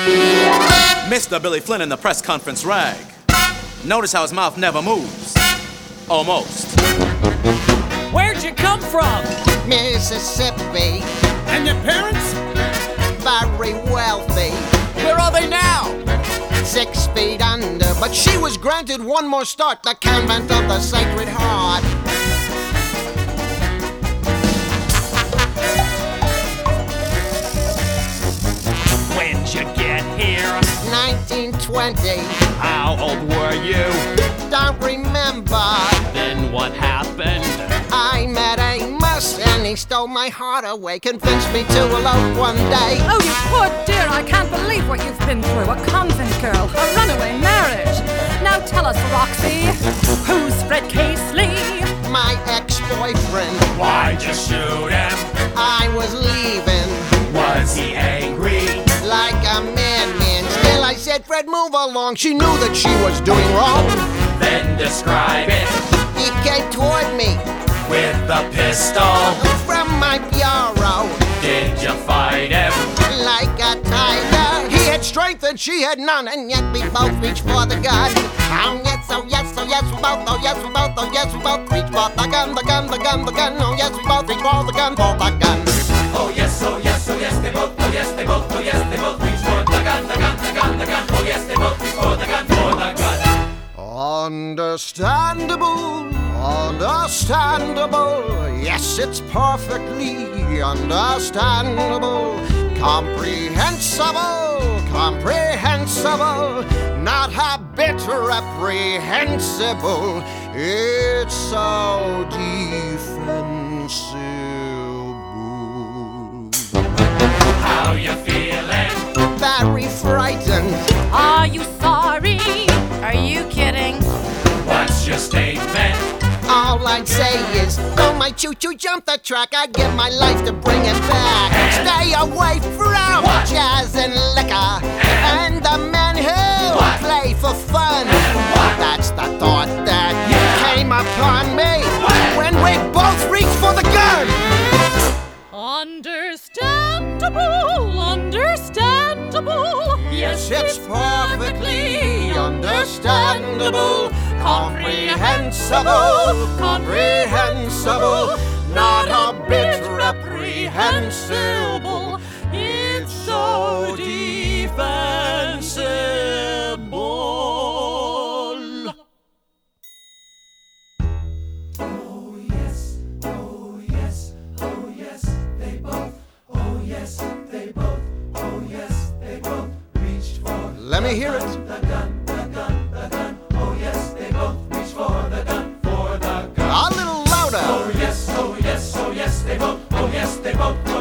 Mr. Billy Flynn in the press conference rag. Notice how his mouth never moves. Almost. Where'd you come from? Mississippi. And your parents? Very wealthy. Where are they now? 6 feet under, but she was granted one more start, the convent of the Sacred Heart. When'd you get here? 1920. How old were you? Don't remember. Then what happened? I met Amos and he stole my heart away, convinced me to elope one day. Oh, you poor dear, I can't believe what you've been through. A convent girl, a runaway marriage. Now tell us, Roxy, who's Fred Casely? My ex-boyfriend. Why'd you shoot him? I was leaving. Was he angry? Like a madman. Still I said, Fred, move along. She knew that she was doing wrong. Then describe it. He came toward me With the pistol. from my bureau. Did you fight him? Like a tiger. He had strength and she had none, and yet we both reached for the gun. Oh yes, oh yes, oh yes, we both, oh yes, we both, oh yes, we both reached for the gun, the gun, the gun, the gun. Oh yes, we both reached for the gun, for the gun. Oh yes, oh yes, oh yes, they both, oh yes, they both, oh yes, they both reached for the gun, the gun, the gun, the gun. Oh yes, they both reached for the gun, for the gun. Understandable, understandable. Yes, it's perfectly understandable. Comprehensible, comprehensible. Not a bit reprehensible. It's so defensible. How you feeling? Very frightened. Are you sorry? Are you kidding? What's your statement? All I'd say is, don't my choo-choo jump the track, I'd give my life to bring it back. And stay away from what? jazz and liquor and the men who what? play for fun. And what? That's the thought that Yeah. came upon me When? when we both reached for the gun. Understandable, understandable. Yes, it's perfectly understandable. Comprehensible, comprehensible. Not a bit reprehensible. It's so defensible. Oh yes, oh yes, oh yes, they both. Oh yes, they both. Oh yes, they both reached for. Let me hear it. The gun, the gun, the gun. Oh yes, they both reached for the gun, for the gun. A little louder. Oh yes, oh yes, oh yes, they both. Oh yes, they both.